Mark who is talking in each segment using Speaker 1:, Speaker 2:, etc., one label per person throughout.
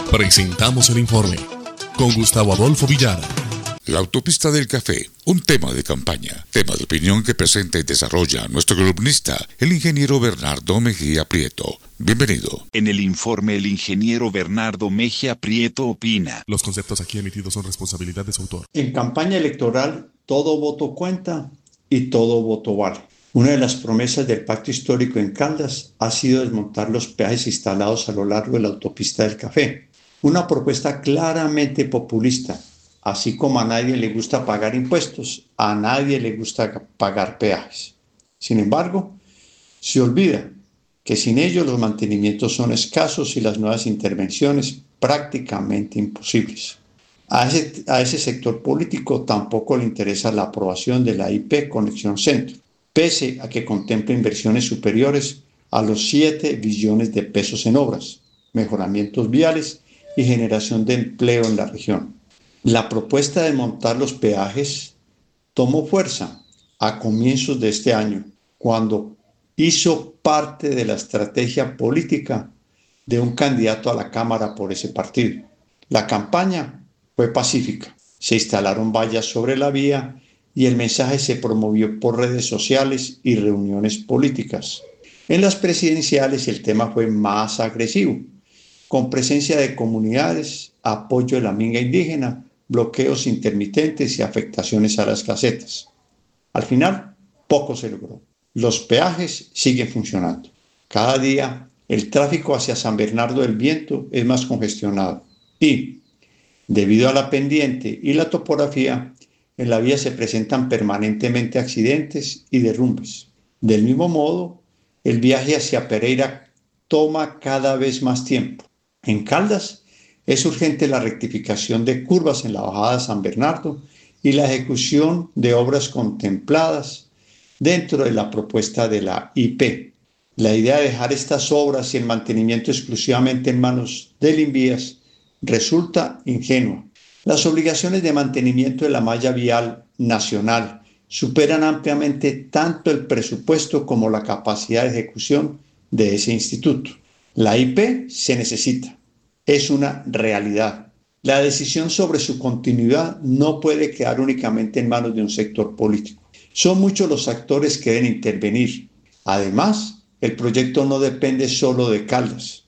Speaker 1: Presentamos el informe con Gustavo Adolfo Villar.
Speaker 2: La autopista del café, un tema de campaña, tema de opinión que presenta y desarrolla nuestro columnista, el ingeniero Bernardo Mejía Prieto. Bienvenido.
Speaker 3: En el informe, el ingeniero Bernardo Mejía Prieto opina:
Speaker 1: Los conceptos aquí emitidos son responsabilidad de su autor.
Speaker 4: En campaña electoral, todo voto cuenta y todo voto vale. Una de las promesas del pacto histórico en Caldas ha sido desmontar los peajes instalados a lo largo de la autopista del café. Una propuesta claramente populista. Así como a nadie le gusta pagar impuestos, a nadie le gusta pagar peajes. Sin embargo, se olvida que sin ellos los mantenimientos son escasos y las nuevas intervenciones prácticamente imposibles. A ese sector político tampoco le interesa la aprobación de la IP Conexión Centro, pese a que contempla inversiones superiores a los 7 billones de pesos en obras, mejoramientos viales y generación de empleo en la región. La propuesta de montar los peajes tomó fuerza a comienzos de este año, cuando hizo parte de la estrategia política de un candidato a la Cámara por ese partido. La campaña fue pacífica, se instalaron vallas sobre la vía y el mensaje se promovió por redes sociales y reuniones políticas. En las presidenciales el tema fue más agresivo, con presencia de comunidades, apoyo de la minga indígena, bloqueos intermitentes y afectaciones a las casetas. Al final, poco se logró. Los peajes siguen funcionando. Cada día, el tráfico hacia San Bernardo del Viento es más congestionado y, debido a la pendiente y la topografía, en la vía se presentan permanentemente accidentes y derrumbes. Del mismo modo, el viaje hacia Pereira toma cada vez más tiempo. En Caldas, es urgente la rectificación de curvas en la bajada de San Bernardo y la ejecución de obras contempladas dentro de la propuesta de la IP. La idea de dejar estas obras y el mantenimiento exclusivamente en manos del Invías resulta ingenua. Las obligaciones de mantenimiento de la malla vial nacional superan ampliamente tanto el presupuesto como la capacidad de ejecución de ese instituto. La IP se necesita. Es una realidad. La decisión sobre su continuidad no puede quedar únicamente en manos de un sector político. Son muchos los actores que deben intervenir. Además, el proyecto no depende solo de Caldas,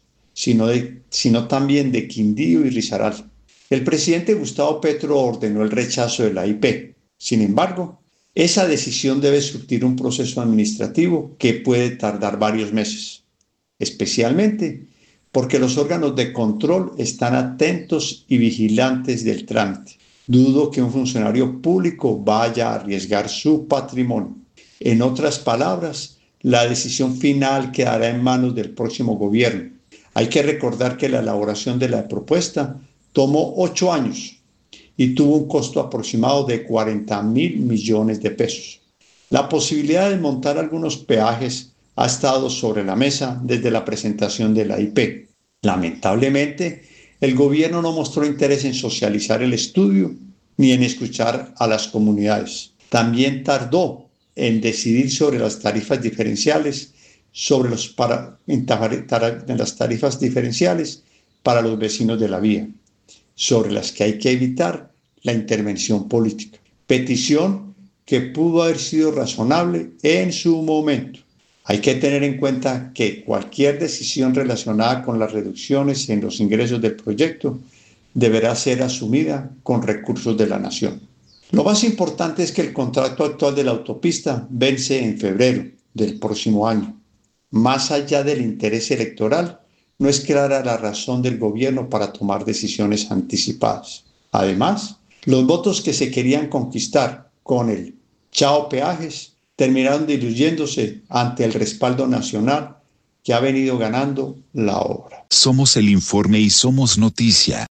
Speaker 4: sino también de Quindío y Risaralda. El presidente Gustavo Petro ordenó el rechazo de la IP. Sin embargo, esa decisión debe surtir un proceso administrativo que puede tardar varios meses, especialmente porque los órganos de control están atentos y vigilantes del trámite. Dudo que un funcionario público vaya a arriesgar su patrimonio. En otras palabras, la decisión final quedará en manos del próximo gobierno. Hay que recordar que la elaboración de la propuesta tomó 8 años y tuvo un costo aproximado de 40.000 millones de pesos. La posibilidad de montar algunos peajes ha estado sobre la mesa desde la presentación de la IP. Lamentablemente, el gobierno no mostró interés en socializar el estudio ni en escuchar a las comunidades. También tardó en decidir sobre las tarifas diferenciales, las tarifas diferenciales para los vecinos de la vía, sobre las que hay que evitar la intervención política. Petición que pudo haber sido razonable en su momento. Hay que tener en cuenta que cualquier decisión relacionada con las reducciones en los ingresos del proyecto deberá ser asumida con recursos de la nación. Lo más importante es que el contrato actual de la autopista vence en febrero del próximo año. Más allá del interés electoral, no es clara la razón del gobierno para tomar decisiones anticipadas. Además, los votos que se querían conquistar con el chao peajes terminaron diluyéndose ante el respaldo nacional que ha venido ganando la obra.
Speaker 3: Somos el informe y somos noticia.